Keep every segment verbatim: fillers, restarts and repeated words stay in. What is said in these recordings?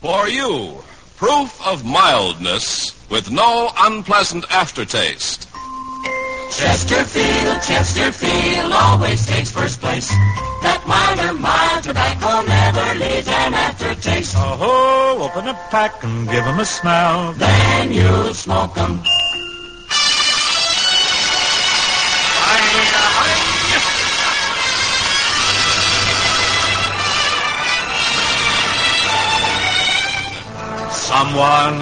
For you, proof of mildness with no unpleasant aftertaste. Chesterfield, Chesterfield always takes first place. That milder, mild tobacco never leaves an aftertaste. Oh, open a pack and give 'em a smell. Then you'll smoke 'em. Someone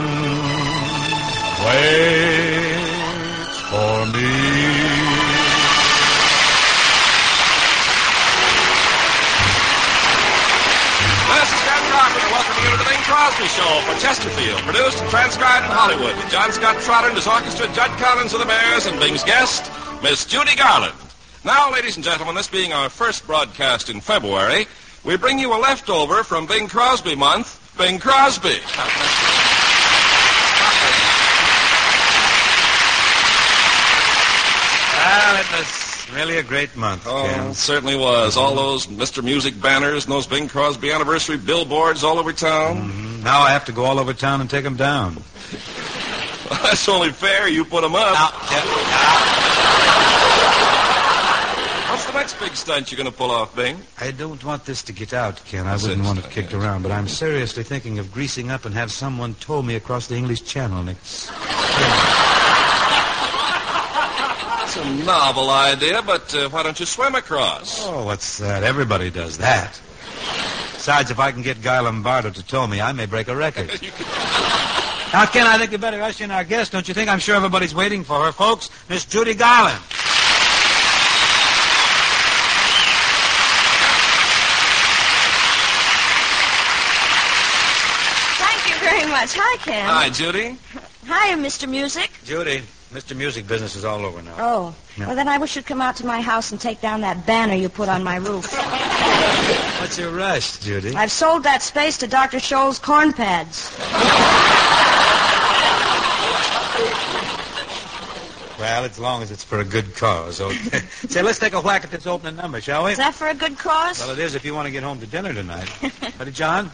waits for me. This is Ken Carpenter welcoming you to the Bing Crosby Show for Chesterfield, produced and transcribed in Hollywood with John Scott Trotter and his orchestra, Judd Collins of the Bears, and Bing's guest, Miss Judy Garland. Now, ladies and gentlemen, this being our first broadcast in February, we bring you a leftover from Bing Crosby month, Bing Crosby. Well, it was really a great month, Oh, Ken. it certainly was. All those Mister Music banners and those Bing Crosby anniversary billboards all over town. Mm-hmm. Now I have to go all over town and take them down. Well, that's only fair. You put them up. Now, yeah, What's the next big stunt you're going to pull off, Bing? I don't want this to get out, Ken. I That's wouldn't it. want it kicked around, but I'm seriously thinking of greasing up and have someone tow me across the English Channel next. It's a novel idea, but uh, why don't you swim across? Oh, what's that? Everybody does that. Besides, if I can get Guy Lombardo to tow me, I may break a record. You could- Now, Ken, I think you better usher in our guest, don't you think? I'm sure everybody's waiting for her, folks. Miss Judy Garland. Thank you very much. Hi, Ken. Hi, Judy. Hi, Mister Music. Judy, Mister Music business is all over now. Oh, Yeah. well, then I wish you'd come out to my house and take down that banner you put on my roof. What's your rush, Judy? I've sold that space to Doctor Scholl's corn pads. Well, as long as it's for a good cause, okay. Say, let's take a whack at this opening number, shall we? Is that for a good cause? Well, it is if you want to get home to dinner tonight. Ready, John?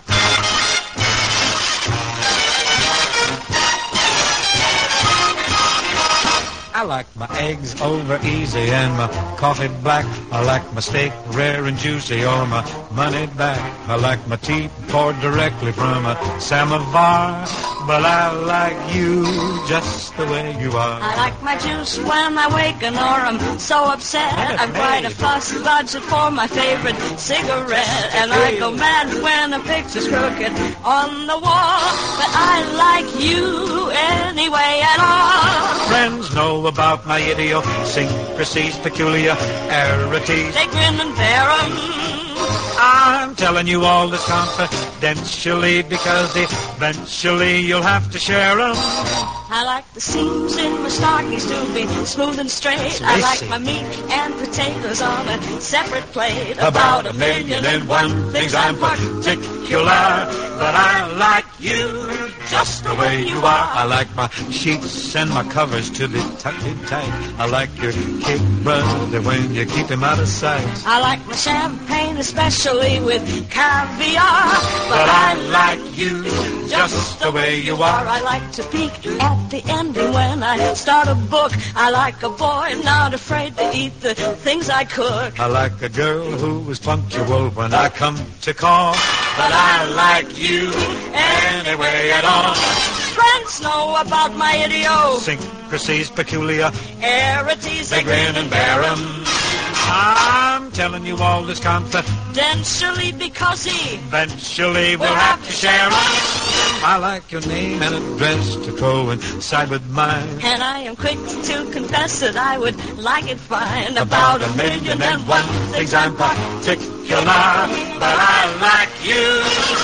I like my eggs over easy and my coffee black. I like my steak rare and juicy or my money back. I like my tea poured directly from a samovar. But I like you just the way you are. I like my juice when I waken or I'm so upset. I'm quite a fuss budget for my favorite cigarette. And I go mad when a picture's crooked on the wall. But I like you anyway at all. Friends know about my idiosyncrasies, peculiarities. They grin and bear 'em. I'm telling you all this confidentially because eventually you'll have to share them. I like the seams in my stockings to be smooth and straight. I like my meat and potatoes on a separate plate. About a million and one things I'm particular, but I like you just the way you are. I like my sheets and my covers to be tucked in tight. I like your kid brother when you keep him out of sight. I like my champagne especially with caviar. But I like you just the way you are. I like to peek at the ending when I start a book. I like a boy not afraid to eat the things I cook. I like a girl who is punctual when I come to call. But I like you anyway at all. Friends know about my Idiosyncrasies, peculiar. idiosyncrasies. They grin and bear 'em. I'm telling you all this confidentially because he eventually we'll have to share 'em. I like your name and address to coincide with mine. And I am quick to confess that I would like it fine. About a million and one things I'm particular, but I like you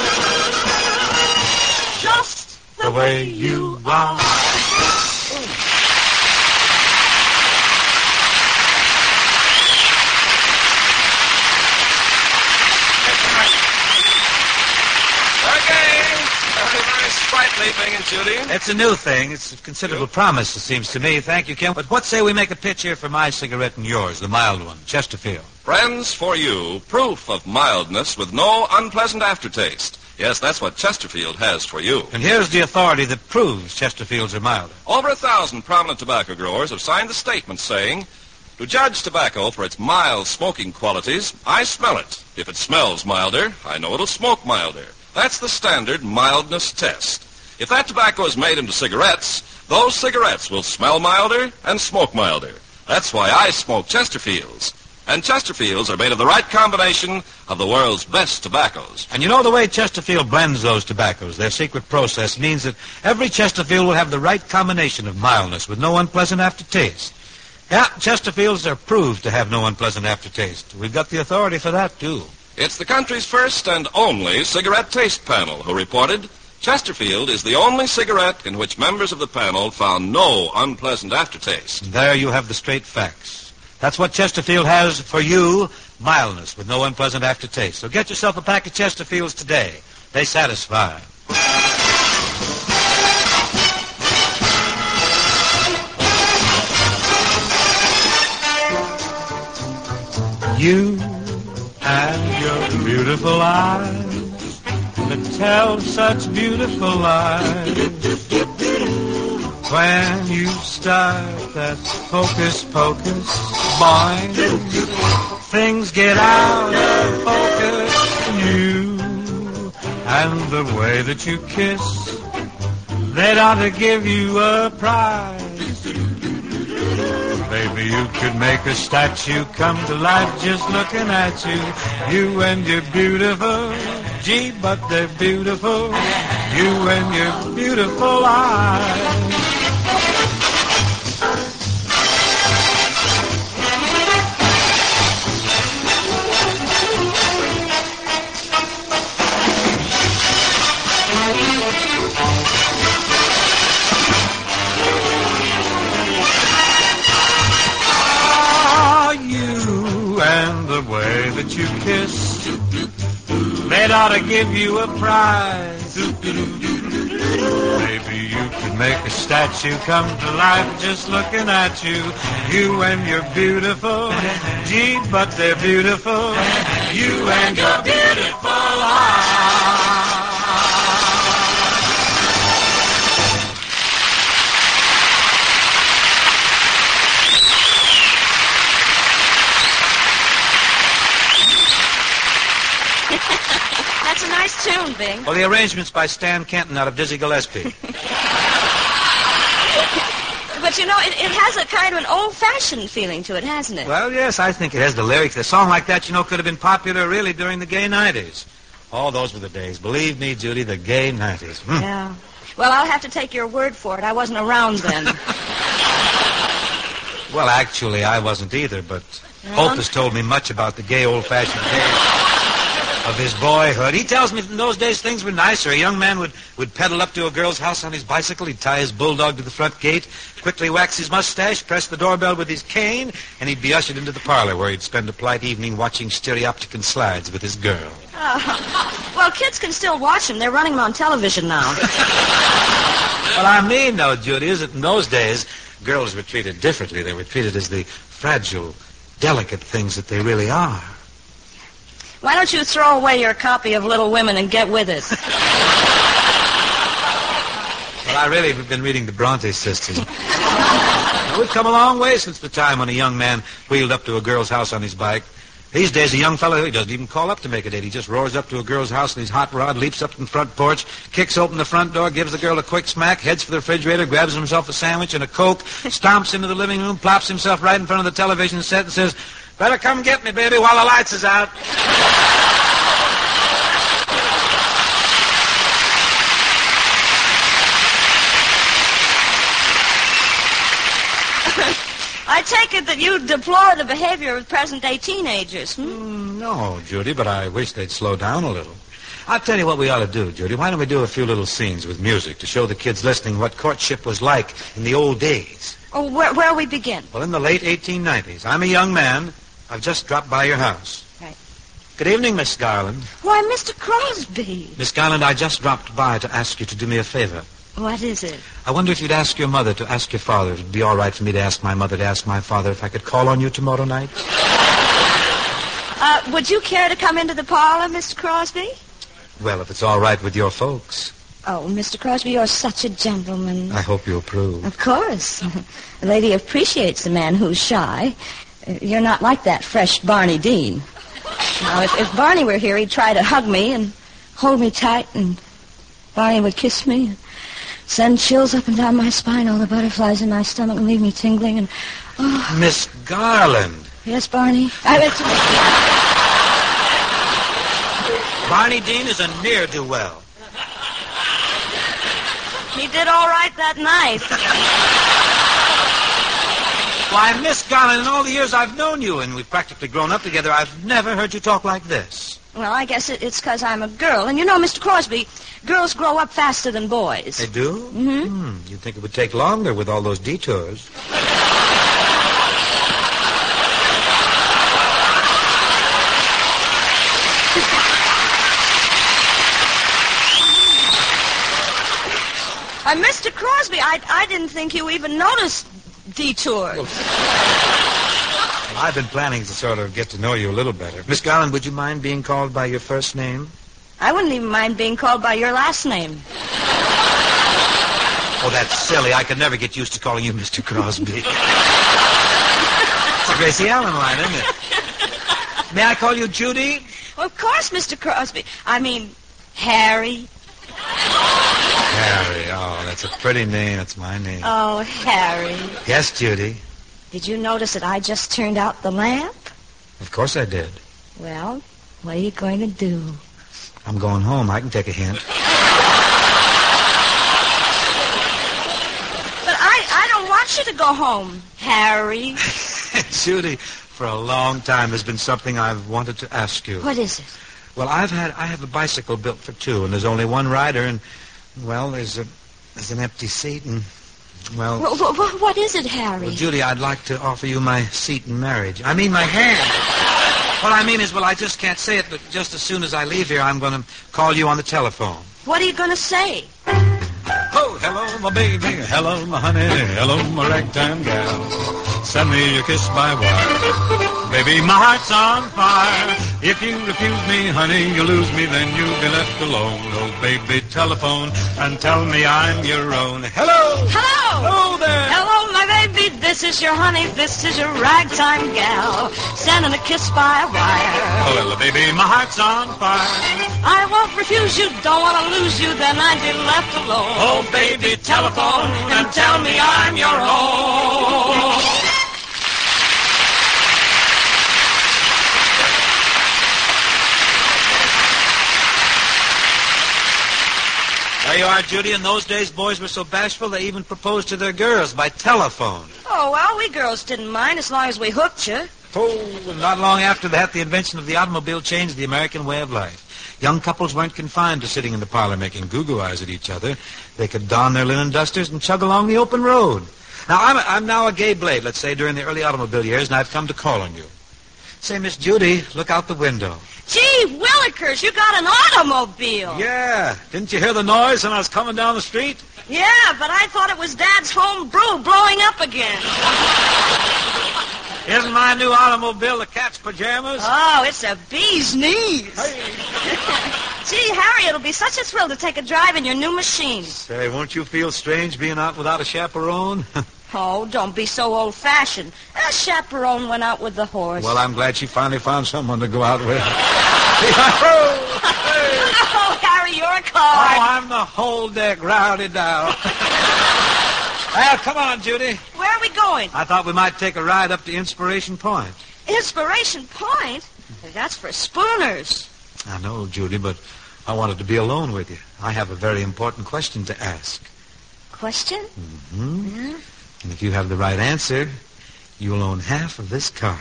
just the way you are. Sprightly, Bing and Judy. It's a new thing. It's a considerable promise, it seems to me. Thank you, Ken. But what say we make a pitch here for my cigarette and yours, the mild one, Chesterfield? Friends, for you, proof of mildness with no unpleasant aftertaste. Yes, that's what Chesterfield has for you. And here's the authority that proves Chesterfields are milder. Over a thousand prominent tobacco growers have signed the statement saying, to judge tobacco for its mild smoking qualities, I smell it. If it smells milder, I know it'll smoke milder. That's the standard mildness test. If that tobacco is made into cigarettes, those cigarettes will smell milder and smoke milder. That's why I smoke Chesterfields. And Chesterfields are made of the right combination of the world's best tobaccos. And you know the way Chesterfield blends those tobaccos, their secret process means that every Chesterfield will have the right combination of mildness with no unpleasant aftertaste. Yeah, Chesterfields are proved to have no unpleasant aftertaste. We've got the authority for that, too. It's the country's first and only cigarette taste panel who reported Chesterfield is the only cigarette in which members of the panel found no unpleasant aftertaste. And there you have the straight facts. That's what Chesterfield has for you, mildness with no unpleasant aftertaste. So get yourself a pack of Chesterfields today. They satisfy. You and your beautiful eyes that tell such beautiful lies. When you start that hocus pocus, boy, things get out of focus. You and the way that you kiss, they'd ought to give you a prize. Baby, you could make a statue come to life just looking at you. You and your beautiful, gee, but they're beautiful. You and your beautiful eyes. That you kiss, they'd ought to give you a prize. Maybe you could make a statue come to life just looking at you. You and your beautiful, gee, but they're beautiful. You and your beautiful eyes. That's a nice tune, Bing. Well, the arrangement's by Stan Kenton out of Dizzy Gillespie. But, you know, it, it has a kind of an old-fashioned feeling to it, hasn't it? Well, yes, I think it has the lyrics. A song like that, you know, could have been popular really during the gay nineties. Oh, those were the days. Believe me, Judy, the gay nineties. Hmm. Yeah. Well, I'll have to take your word for it. I wasn't around then. Well, actually, I wasn't either, but Yeah. Hope has told me much about the gay old-fashioned days of his boyhood. He tells me in those days things were nicer. A young man would, would pedal up to a girl's house on his bicycle. He'd tie his bulldog to the front gate, quickly wax his mustache, press the doorbell with his cane, and he'd be ushered into the parlor where he'd spend a polite evening watching stereopticon slides with his girl. Oh. Well, kids can still watch them. They're running them on television now. Well, I mean, though, Judy, is that in those days, girls were treated differently. They were treated as the fragile, delicate things that they really are. Why don't you throw away your copy of Little Women and get with it? Well, I really have been reading the Bronte sisters. Now, we've come a long way since the time when a young man wheeled up to a girl's house on his bike. These days, a young fellow, he doesn't even call up to make a date. He just roars up to a girl's house in his hot rod, leaps up in the front porch, kicks open the front door, gives the girl a quick smack, heads for the refrigerator, grabs himself a sandwich and a Coke, stomps into the living room, plops himself right in front of the television set and says, "Better come get me, baby, while the lights is out." I take it that you deplore the behavior of present-day teenagers, hmm? Mm, no, Judy, but I wish they'd slow down a little. I'll tell you what we ought to do, Judy. Why don't we do a few little scenes with music to show the kids listening what courtship was like in the old days? Oh, where, where we begin? Well, in the late eighteen nineties. I'm a young man. I've just dropped by your house. Right. Good evening, Miss Garland. Why, Mister Crosby. Miss Garland, I just dropped by to ask you to do me a favor. What is it? I wonder if you'd ask your mother to ask your father. It'd be all right for me to ask my mother to ask my father if I could call on you tomorrow night. Uh, would you care to come into the parlor, Mister Crosby? Well, if it's all right with your folks. Oh, Mister Crosby, you're such a gentleman. I hope you approve. Of course. A lady appreciates a man who's shy. You're not like that fresh Barney Dean. Now, if, if Barney were here, he'd try to hug me and hold me tight, and Barney would kiss me and send chills up and down my spine, all the butterflies in my stomach, and leave me tingling. And oh. Miss Garland. Yes, Barney? I went to... Barney Dean is a ne'er-do-well. He did all right that night. Why, Miss Garland, in all the years I've known you, and we've practically grown up together, I've never heard you talk like this. Well, I guess it, it's because I'm a girl. And you know, Mister Crosby, girls grow up faster than boys. They do? Mm-hmm. Hmm, you'd think it would take longer with all those detours. Uh, Mister Crosby, I, I didn't think you even noticed detours. Well, I've been planning to sort of get to know you a little better. Miss Garland, would you mind being called by your first name? I wouldn't even mind being called by your last name. Oh, that's silly. I could never get used to calling you Mister Crosby. It's a Gracie Allen line, isn't it? May I call you Judy? Well, of course, Mister Crosby. I mean, Harry. Harry. Oh, that's a pretty name. That's my name. Oh, Harry. Yes, Judy. Did you notice that I just turned out the lamp? Of course I did. Well, what are you going to do? I'm going home. I can take a hint. But I, I don't want you to go home, Harry. Judy, for a long time there's been something I've wanted to ask you. What is it? Well, I've had I have a bicycle built for two, and there's only one rider, and well, there's a there's an empty seat, and well. Wh- wh- what is it, Harry? Well, Judy, I'd like to offer you my seat in marriage. I mean, my hand. What I mean is, well, I just can't say it, but just as soon as I leave here, I'm going to call you on the telephone. What are you going to say? Oh, hello, my baby. Hello, my honey. Hello, my ragtime gal. Send me a kiss by wire. Baby, my heart's on fire. If you refuse me, honey, you lose me, then you'll be left alone. Oh, baby, telephone and tell me I'm your own. Hello! Hello! Hello there! Hello, my baby. This is your honey. This is your ragtime gal. Sending a kiss by wire. Oh, well, baby, my heart's on fire. I won't refuse you. Don't want to lose you. Then I'd be left alone. Oh, baby, telephone and tell me I'm your own. There you are, Judy. In those days, boys were so bashful they even proposed to their girls by telephone. Oh, well, we girls didn't mind as long as we hooked you. Oh, and not long after that, the invention of the automobile changed the American way of life. Young couples weren't confined to sitting in the parlor making goo-goo eyes at each other. They could don their linen dusters and chug along the open road. Now, I'm, a, I'm now a gay blade, let's say, during the early automobile years, and I've come to call on you. Say, Miss Judy, look out the window. Gee, Willikers, you got an automobile. Yeah. Didn't you hear the noise when I was coming down the street? Yeah, but I thought it was Dad's home brew blowing up again. Isn't my new automobile the cat's pajamas? Oh, it's a bee's knees. Hey. Gee, Harry, it'll be such a thrill to take a drive in your new machine. Say, won't you feel strange being out without a chaperone? Oh, don't be so old-fashioned. A chaperone went out with the horse. Well, I'm glad she finally found someone to go out with. Oh, Harry, you're a Oh, card. I'm the whole deck rowdy down. Well, come on, Judy. Where are we going? I thought we might take a ride up to Inspiration Point. Inspiration Point? That's for spooners. I know, Judy, but I wanted to be alone with you. I have a very important question to ask. Question? Mm-hmm. Yeah? And if you have the right answer, you'll own half of this car.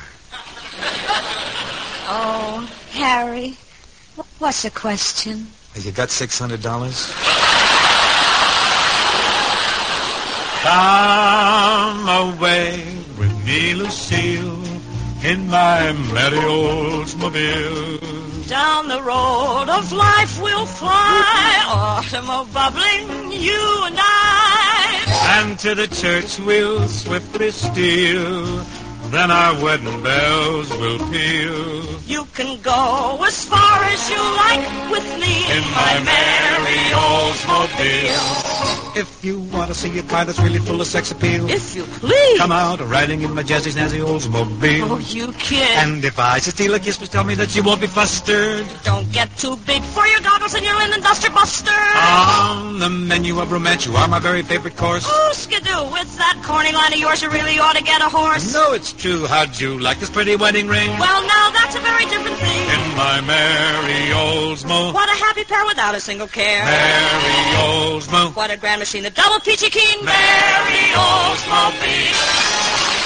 Oh, Harry, what's the question? You got six hundred dollars? Come away with me, Lucille, in my merry Oldsmobile. Down the road of life we'll fly, autumn bubbling, you and I. And to the church we'll swiftly steal, then our wedding bells will peal. You can go as far as you like with me In my merry Oldsmobile. If you want to see a car that's really full of sex appeal, If you please. come out riding in my jazzy, snazzy Oldsmobile. Oh, you kid. And if I should steal a kiss, please tell me that you won't be flustered. Don't get too big for your goggles and your linen duster buster. On the menu of romance, you are my very favorite course. Oh, skidoo, with that corny line of yours, you really ought to get a horse. No, it's true. How'd you like this pretty wedding ring? Well, now that's a very different thing. In my merry Oldsmo. What a happy pair without a single care. Merry Oldsmo. What a grand machine, the double peachy keen. Merry Oldsmobile.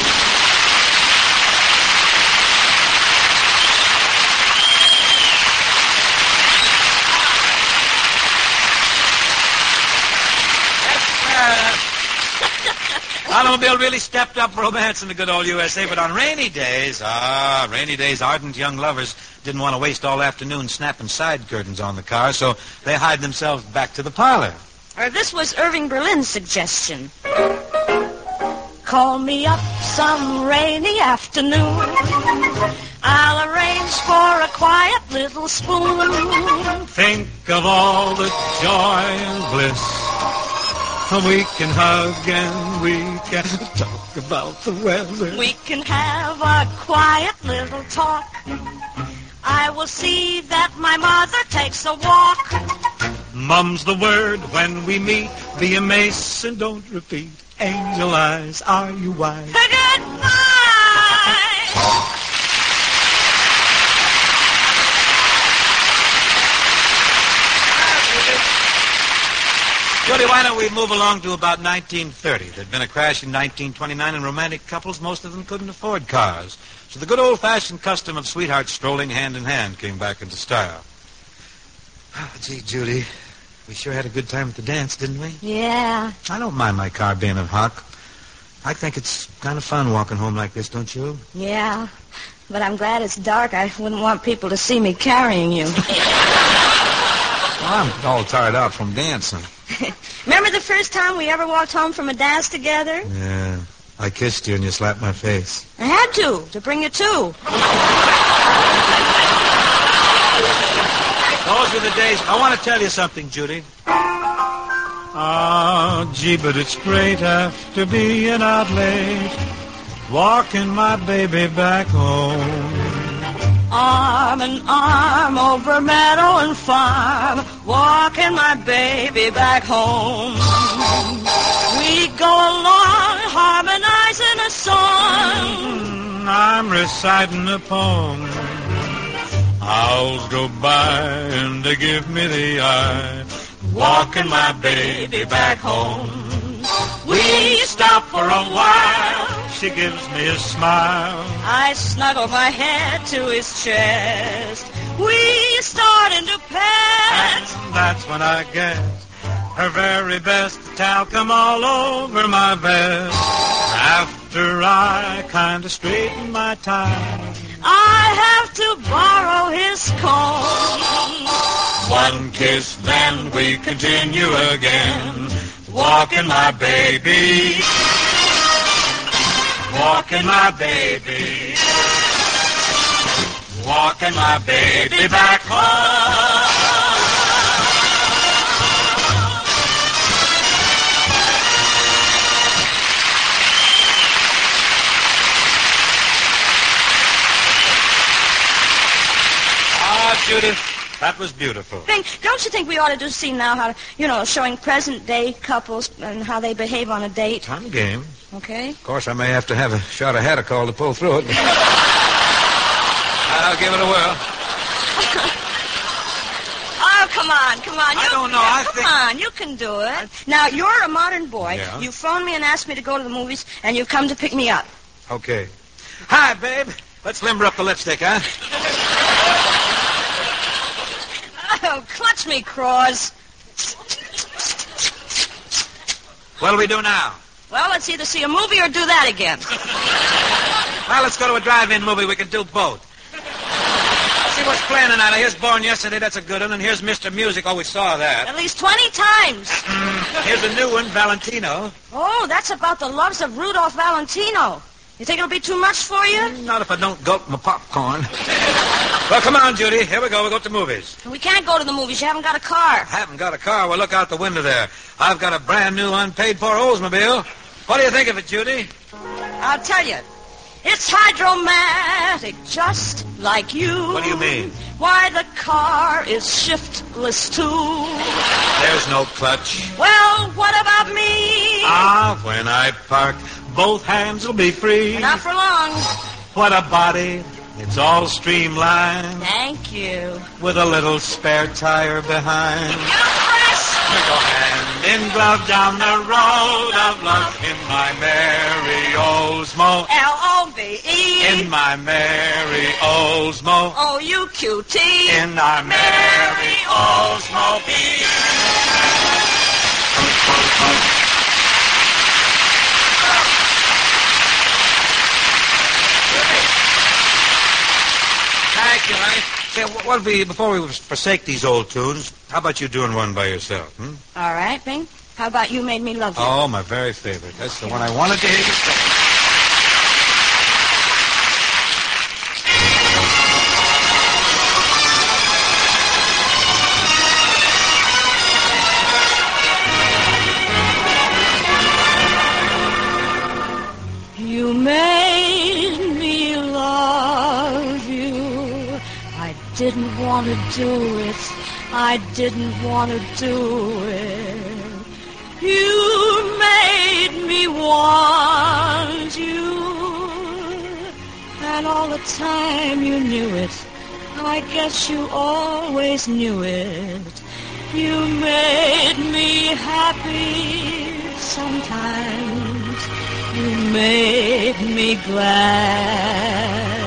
Automobile really stepped up romance in the good old U S A, but on rainy days, ah, rainy days, ardent young lovers didn't want to waste all afternoon snapping side curtains on the car, so they hied themselves back to the parlor. Or this was Irving Berlin's suggestion. Call me up some rainy afternoon. I'll arrange for a quiet little spoon. Think of all the joy and bliss. We can hug and we can talk about the weather. We can have a quiet little talk. I will see that my mother takes a walk. Mum's the word when we meet. Be a mace and don't repeat. Angel eyes, are you wise? Goodbye! Judy, why don't we move along to about nineteen thirty? There'd been a crash in nineteen twenty-nine, and romantic couples, most of them couldn't afford cars. So the good old-fashioned custom of sweethearts strolling hand in hand came back into style. Oh, gee, Judy, we sure had a good time at the dance, didn't we? Yeah. I don't mind my car being a hawk. I think it's kind of fun walking home like this, don't you? Yeah. But I'm glad it's dark. I wouldn't want people to see me carrying you. Well, I'm all tired out from dancing. Remember the first time we ever walked home from a dance together? Yeah. I kissed you and you slapped my face. I had to, to bring you to. Those were the days. I want to tell you something, Judy. Ah, gee, but it's great after being out late, walking my baby back home. Arm in arm over meadow and farm, walking my baby back home. We go along harmonizing a song. I'm reciting a poem. Owls go by and they give me the eye, walking my baby back home. We stop for a while. She gives me a smile. I snuggle my head to his chest. We start into pets. And that's when I get her very best talcum all over my vest. After I kind of straighten my tie, I have to borrow his comb. one kiss, then we continue again, walking my baby, walking my baby, walking my baby back home. Ah, Judith, that was beautiful. Think, don't you think we ought to do a scene now, how to, you know, showing present-day couples and how they behave on a date? I'm game. Okay. Of course, I may have to have a shot of Hadacol to pull through it. I'll give it a whirl. Oh, come on, come on. You, I don't know, yeah, I come think- on, you can do it. Now, you're a modern boy. Yeah. You phoned me and asked me to go to the movies, and you've come to pick me up. Okay. Hi, babe. Let's limber up the lipstick, huh? Oh, clutch me, Cross. What'll we do now? Well, let's either see a movie or do that again. Well, let's go to a drive-in movie. We can do both. See what's playing tonight. Here's Born Yesterday. That's a good one. And here's Mister Music. Oh, we saw that. At least twenty times. Here's a new one, Valentino. Oh, that's about the loves of Rudolph Valentino. You think it'll be too much for you? Not if I don't gulp my popcorn. Well, come on, Judy. Here we go. We'll go to the movies. We can't go to the movies. You haven't got a car. I haven't got a car. Well, look out the window there. I've got a brand new unpaid-for Oldsmobile. What do you think of it, Judy? I'll tell you. It's hydromatic, just like you. What do you mean? Why, the car is shiftless, too. There's no clutch. Well, what about me? Ah, when I park, both hands will be free. Not for long. What a body. It's all streamlined. Thank you. With a little spare tire behind. You press. We go hand in glove down the road of love in my merry Oldsmo. L O V E. In my merry Oldsmo. O U Q T. In our merry Oldsmobile. Thank you, honey. Say, what'll be, before we forsake these old tunes, how about you doing one by yourself, hmm? All right, Bing. How about You Made Me Love You? Oh, my very favorite. That's the one I wanted to hear you say. You made me love you. I didn't want to do it. I didn't want to do it. You made me want you. And all the time you knew it. I guess you always knew it. You made me happy sometimes. You made me glad.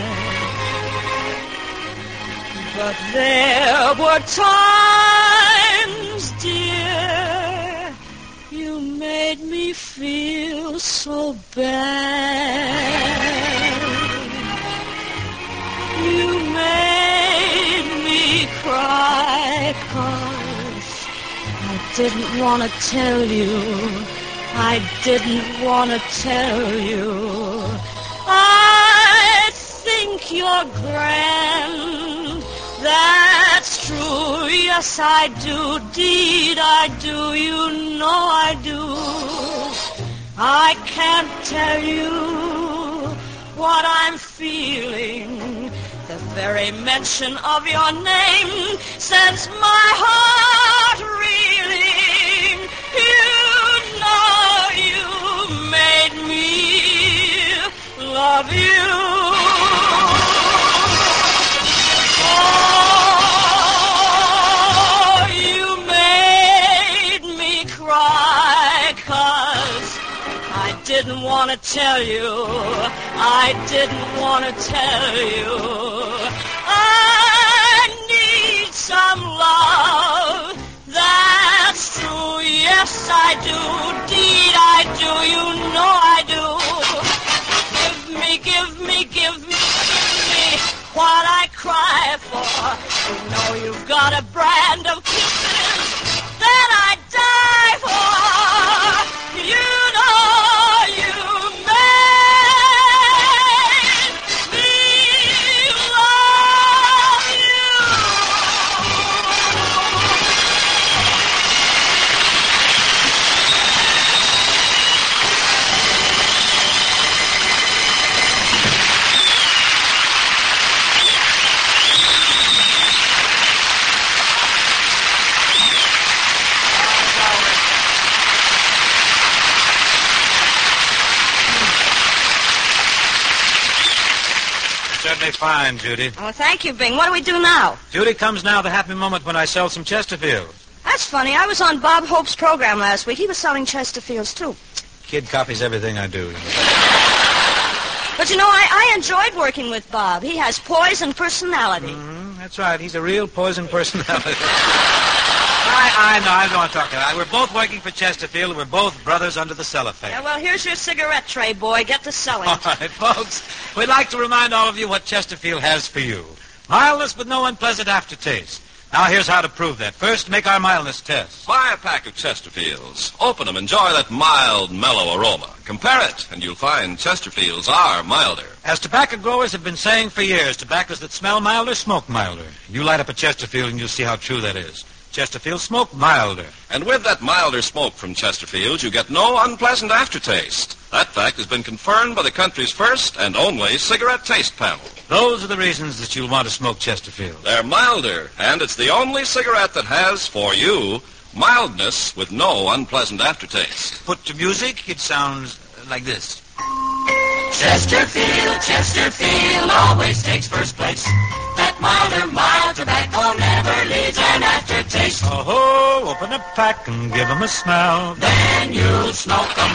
But there were times, dear, you made me feel so bad. You made me cry 'cause I didn't want to tell you. I didn't want to tell you. I think you're grand. That's true. Yes, I do. Deed, I do. You know I do. I can't tell you what I'm feeling. The very mention of your name sends my heart reeling. You know you made me love you. Oh, you made me cry 'cause I didn't want to tell you. I didn't want to tell you. I need some love. That's true. Yes, I do. Deed, I do. You know I do. Give me, give me, give me, give me what I cry for. You know you've got a brand of kisses that I die for. You know you made me love you. Certainly fine, Judy. Oh, thank you, Bing. What do we do now? Judy, comes now the happy moment when I sell some Chesterfield. That's funny. I was on Bob Hope's program last week. He was selling Chesterfields, too. Kid copies everything I do. But, you know, I, I enjoyed working with Bob. He has poise and personality. Mm-hmm, that's right. He's a real poison personality. I, I know. I don't want to talk to that. We're both working for Chesterfield, and we're both brothers under the cellophane. Yeah, well, here's your cigarette tray, boy. Get to selling. All right, folks. We'd like to remind all of you what Chesterfield has for you. Mildness with no unpleasant aftertaste. Now, here's how to prove that. First, make our mildness test. Buy a pack of Chesterfields. Open them. Enjoy that mild, mellow aroma. Compare it, and you'll find Chesterfields are milder. As tobacco growers have been saying for years, tobaccos that smell milder smoke milder. You light up a Chesterfield and you'll see how true that is. Chesterfield smoke milder. And with that milder smoke from Chesterfields, you get no unpleasant aftertaste. That fact has been confirmed by the country's first and only cigarette taste panel. Those are the reasons that you'll want to smoke Chesterfield. They're milder, and it's the only cigarette that has, for you, mildness with no unpleasant aftertaste. Put to music, it sounds like this. Chesterfield, Chesterfield always takes first place. That milder, mild tobacco never leaves an aftertaste. Oh, open a pack and give 'em a smell. Then you'll smoke 'em.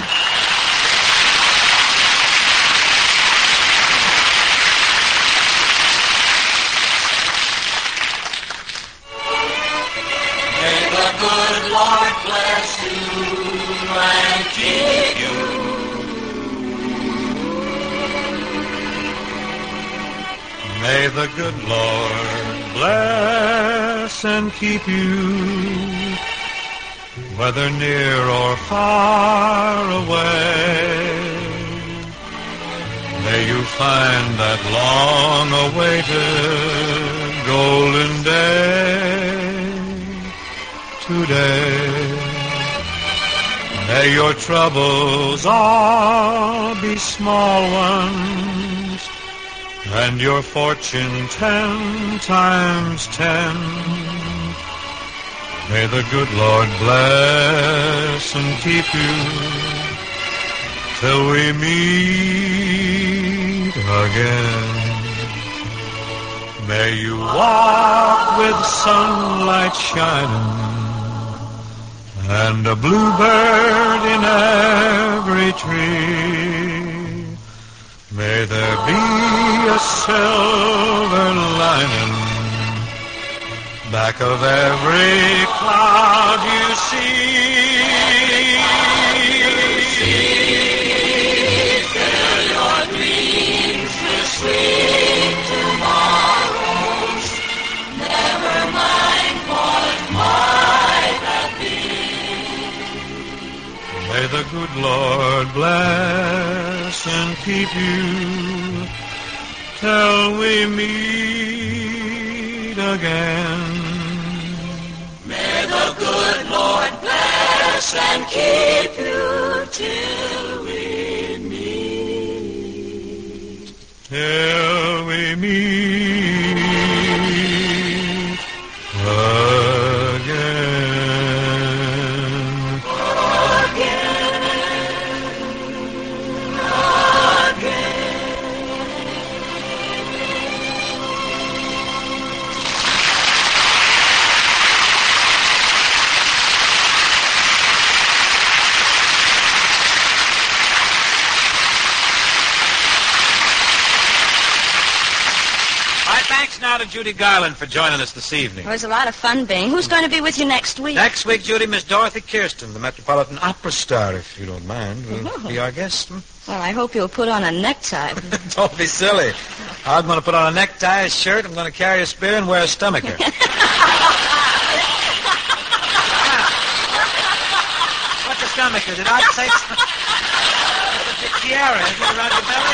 May the good Lord bless you and keep you. May the good Lord bless and keep you, whether near or far away. May you find that long-awaited golden day today. May your troubles all be small ones, and your fortune ten times ten. May the good Lord bless and keep you till we meet again. May you walk with sunlight shining and a bluebird in every tree. May there be a silver lining back of every cloud you see. Fill your dreams with sweet tomorrows. Never mind what might have been. May the good Lord bless and keep you till we meet again. May the good Lord bless and keep you till we meet. Till we meet again. Thanks now to Judy Garland for joining us this evening. It was a lot of fun, Bing. Who's going to be with you next week? Next week, Judy, Miss Dorothy Kirsten, the Metropolitan Opera star, if you don't mind, will Oh. be our guest. Hmm? Well, I hope you'll put on a necktie. Don't be silly. I'm going to put on a necktie, a shirt, I'm going to carry a spear, and wear a stomacher. What's a stomacher? Did I say something? It's a tiara, isn't it, around your belly?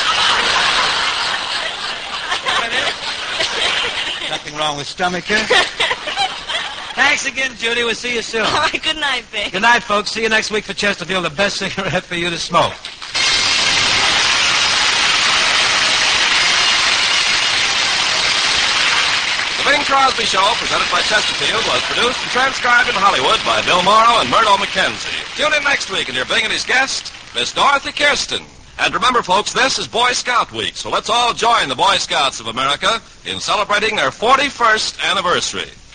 What it is? Nothing wrong with stomacher. Thanks again, Judy. We'll see you soon. All right, good night, Bing. Good night, folks. See you next week for Chesterfield, the best cigarette for you to smoke. The Bing Crosby Show, presented by Chesterfield, was produced and transcribed in Hollywood by Bill Morrow and Murdo McKenzie. Tune in next week and hear Bing and his guest, Miss Dorothy Kirsten. And remember, folks, this is Boy Scout Week, so let's all join the Boy Scouts of America in celebrating their forty-first anniversary.